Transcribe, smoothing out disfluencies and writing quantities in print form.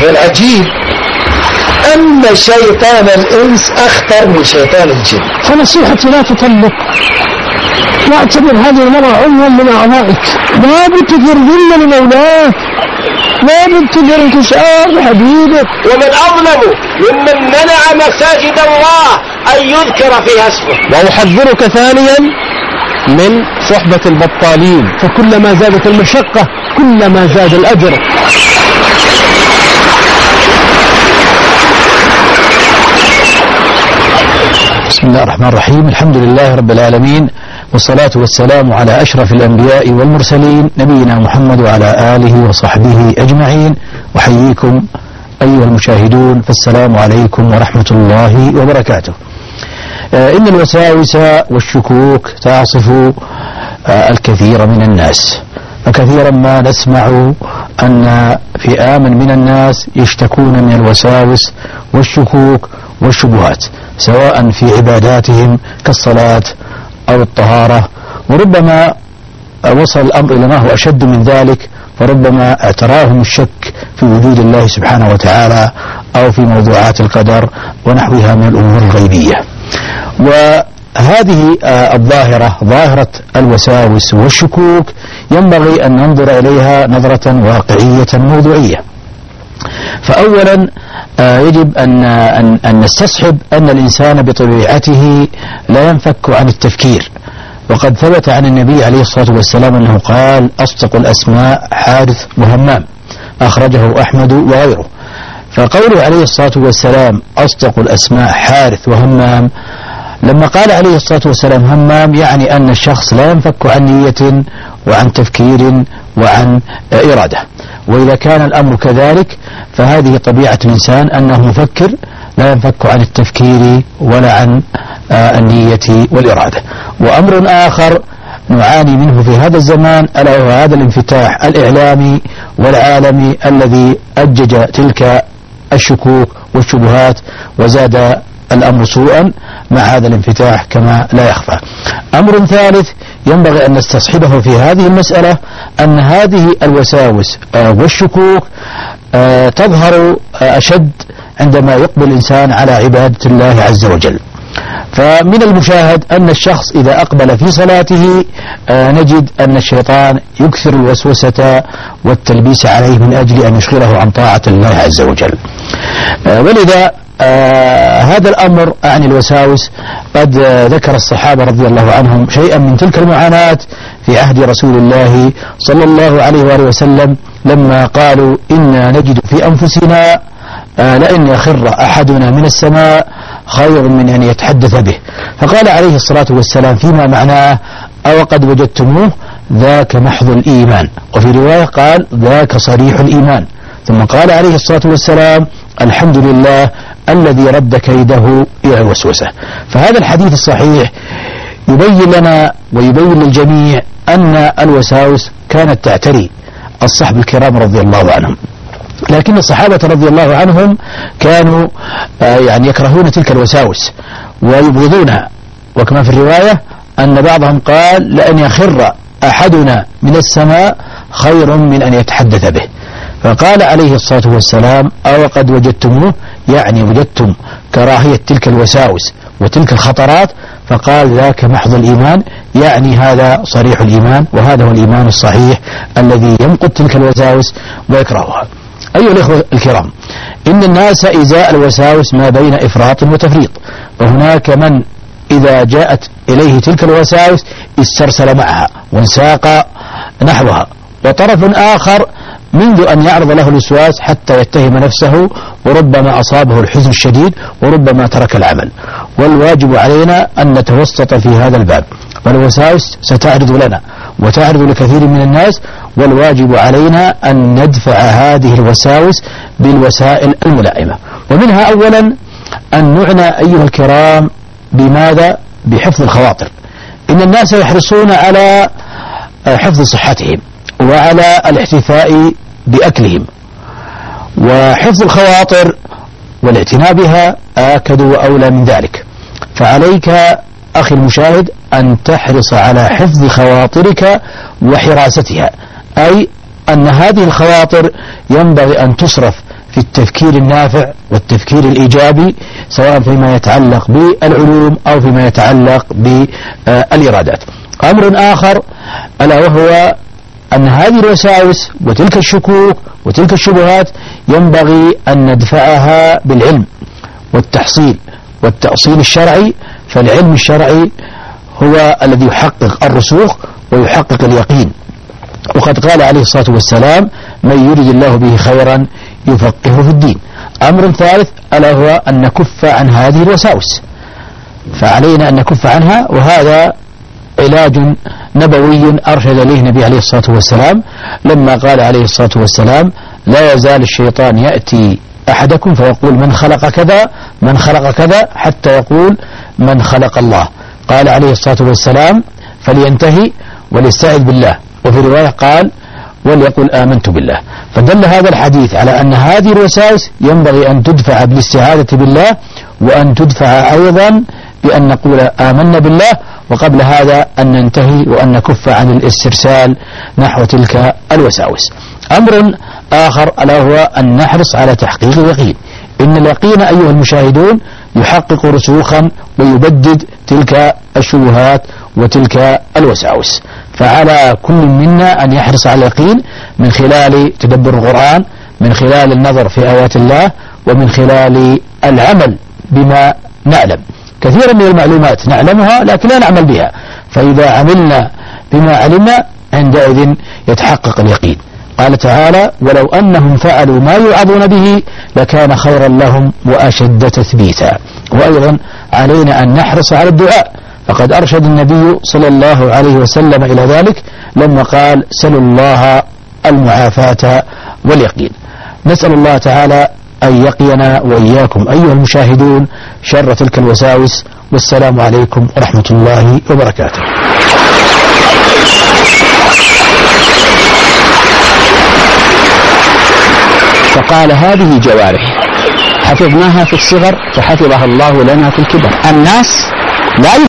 والعجيب أن شيطان الإنس أخطر من شيطان الجن. فنصيحتي لا تطلق، واعتبر هذه المرأة عضوا من أعضائك، لا بد تدير ذل لمولاك، لا بد تدير انكسار لحبيبك. ومن أظلم ممن منع مساجد الله أن يذكر فيها اسمه. وأحذرك ثانيا من صحبة البطالين، فكلما زادت المشقة كلما زاد الأجر. بسم الله الرحمن الرحيم. الحمد لله رب العالمين، والصلاة والسلام على أشرف الأنبياء والمرسلين نبينا محمد وعلى آله وصحبه أجمعين. وحييكم أيها المشاهدون، فالسلام عليكم ورحمة الله وبركاته. إن الوساوس والشكوك تعصف الكثير من الناس، وكثيرا ما نسمع أن فئاما من الناس يشتكون من الوساوس والشكوك والشبهات، سواء في عباداتهم كالصلاة أو الطهارة، وربما وصل الأمر إلى ما هو أشد من ذلك، فربما اعتراهم الشك في وجود الله سبحانه وتعالى أو في موضوعات القدر ونحوها من الأمور الغيبية. وهذه الظاهرة، ظاهرة الوساوس والشكوك، ينبغي أن ننظر إليها نظرة واقعية موضوعية. فأولا يجب أن نستصحب أن الإنسان بطبيعته لا ينفك عن التفكير، وقد ثبت عن النبي عليه الصلاة والسلام أنه قال: أصدق الأسماء حارث وهمام، أخرجه أحمد وغيره. فقوله عليه الصلاة والسلام أصدق الأسماء حارث وهمام، لما قال عليه الصلاة والسلام همام، يعني أن الشخص لا ينفك عن نية وعن تفكير وعن إرادة. وإذا كان الأمر كذلك فهذه طبيعة الإنسان، أنه مفكر لا ينفك عن التفكير ولا عن النية والإرادة. وأمر آخر نعاني منه في هذا الزمان، ألا وهو هذا الانفتاح الإعلامي والعالمي الذي أجج تلك الشكوك والشبهات، وزاد الأمر سوءا مع هذا الانفتاح كما لا يخفى. أمر ثالث ينبغي أن نستصحبه في هذه المسألة، أن هذه الوساوس والشكوك تظهر أشد عندما يقبل الإنسان على عبادة الله عز وجل. فمن المشاهد أن الشخص إذا أقبل في صلاته نجد أن الشيطان يكثر الوسوسة والتلبيس عليه من أجل أن يشغله عن طاعة الله عز وجل. ولذا هذا الأمر عن الوساوس قد ذكر الصحابة رضي الله عنهم شيئا من تلك المعاناة في عهد رسول الله صلى الله عليه وآله وسلم، لما قالوا: إنا نجد في أنفسنا لأن يخر أحدنا من السماء خير من أن يتحدث به. فقال عليه الصلاة والسلام فيما معناه: أو قد وجدتموه ذاك محض الإيمان. وفي رواية قال: ذاك صريح الإيمان. ثم قال عليه الصلاة والسلام: الحمد لله الذي رد كيده إلى الوسوسة. فهذا الحديث الصحيح يبين لنا ويبين للجميع أن الوساوس كانت تعتري الصحابة الكرام رضي الله عنهم، لكن الصحابة رضي الله عنهم كانوا يعني يكرهون تلك الوساوس ويبغضونها. وكما في الرواية أن بعضهم قال: لأن يخر أحدنا من السماء خير من أن يتحدث به. فقال عليه الصلاة والسلام: أو قد وجدتموه، يعني وجدتم كراهية تلك الوساوس وتلك الخطرات. فقال: ذاك محض الإيمان، يعني هذا صريح الإيمان، وهذا هو الإيمان الصحيح الذي يمقت تلك الوساوس ويكرهها. أيها الإخوة الكرام، إن الناس إزاء الوساوس ما بين إفراط وتفريط، وهناك من إذا جاءت إليه تلك الوساوس استرسل معها وانساق نحوها، وطرف آخر منذ أن يعرض له الوسواس حتى يتهم نفسه، وربما أصابه الحزن الشديد وربما ترك العمل. والواجب علينا أن نتوسط في هذا الباب، والوساوس ستعرض لنا وتعرض لكثير من الناس، والواجب علينا أن ندفع هذه الوساوس بالوسائل الملائمة. ومنها أولا أن نعنى أيها الكرام بماذا؟ بحفظ الخواطر. إن الناس يحرصون على حفظ صحتهم وعلى الاحتفاء بأكلهم، وحفظ الخواطر والاعتناء بها آكد وأولى من ذلك. فعليك أخي المشاهد أن تحرص على حفظ خواطرك وحراستها، أي أن هذه الخواطر ينبغي أن تصرف في التفكير النافع والتفكير الإيجابي، سواء فيما يتعلق بالعلوم أو فيما يتعلق بالإرادات. أمر آخر ألا وهو أن هذه الوساوس وتلك الشكوك وتلك الشبهات ينبغي أن ندفعها بالعلم والتأصيل الشرعي، فالعلم الشرعي هو الذي يحقق الرسوخ ويحقق اليقين. وقد قال عليه الصلاة والسلام: من يريد الله به خيرا يفقهه في الدين. أمر ثالث ألا هو أن نكف عن هذه الوساوس، فعلينا أن نكف عنها، وهذا علاج نبوي أرشد إليه النبي عليه الصلاة والسلام لما قال عليه الصلاة والسلام: لا يزال الشيطان يأتي أحدكم فيقول من خلق كذا من خلق كذا حتى يقول من خلق الله. قال عليه الصلاة والسلام: فلينتهي وليستعذ بالله. وفي رواية قال: وليقل آمنت بالله. فدل هذا الحديث على أن هذه الوساوس ينبغي أن تدفع بالاستعاذة بالله، وأن تدفع أيضا بأن نقول آمنا بالله، وقبل هذا أن ننتهي وأن نكف عن الاسترسال نحو تلك الوساوس. أمر آخر ألا هو أن نحرص على تحقيق اليقين. إن اليقين أيها المشاهدون يحقق رسوخا ويبدد تلك الشبهات وتلك الوساوس. فعلى كل منا أن يحرص على اليقين من خلال تدبر القرآن، من خلال النظر في آيات الله، ومن خلال العمل بما نعلم. كثيرا من المعلومات نعلمها لكن لا نعمل بها، فإذا عملنا بما علمنا عندئذ يتحقق اليقين. قال تعالى: ولو أنهم فعلوا ما يوعظون به لكان خيرا لهم وأشد تثبيتا. وأيضا علينا أن نحرص على الدعاء، فقد أرشد النبي صلى الله عليه وسلم إلى ذلك لما قال: سلوا الله المعافاة واليقين. نسأل الله تعالى أن يقينا وإياكم أيها المشاهدون شر تلك الوساوس، والسلام عليكم ورحمة الله وبركاته. فقال: هذه جوارح حفظناها في الصغر فحفظها الله لنا في الكبر. الناس لا